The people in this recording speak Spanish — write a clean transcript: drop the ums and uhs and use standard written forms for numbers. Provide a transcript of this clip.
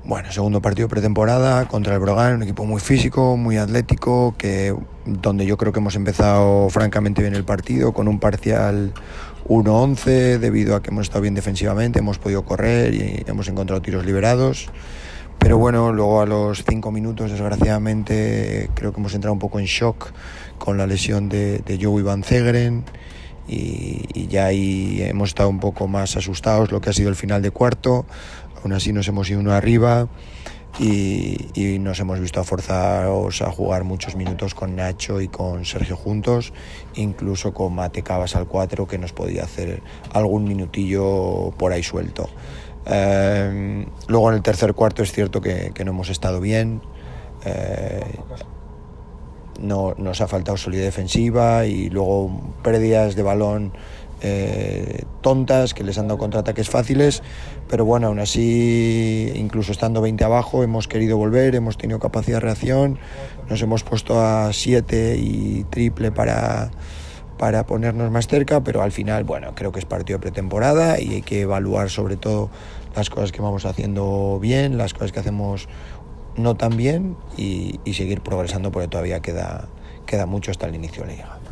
Bueno, segundo partido pretemporada contra el Brogan, un equipo muy físico, muy atlético, donde yo creo que hemos empezado francamente bien el partido, con un parcial 1-11, debido a que hemos estado bien defensivamente, hemos podido correr y hemos encontrado tiros liberados. Pero bueno, luego a los 5 minutos, desgraciadamente, creo que hemos entrado un poco en shock con la lesión de Joey Van Zegeren, y ya ahí hemos estado un poco más asustados lo que ha sido el final de cuarto. Aún así nos hemos ido uno arriba y nos hemos visto forzados a jugar muchos minutos con Nacho y con Sergio juntos, incluso con Mate Cabas al 4, que nos podía hacer algún minutillo por ahí suelto. Luego en el tercer cuarto es cierto que no hemos estado bien. No, nos ha faltado solidez defensiva y luego pérdidas de balón tontas que les han dado contraataques fáciles, pero bueno, aún así, incluso estando 20 abajo, hemos querido volver, hemos tenido capacidad de reacción, nos hemos puesto a 7 y triple para ponernos más cerca, pero al final, bueno, creo que es partido de pretemporada y hay que evaluar sobre todo las cosas que vamos haciendo bien, las cosas que hacemos no tan bien y seguir progresando, porque todavía queda mucho hasta el inicio de la liga.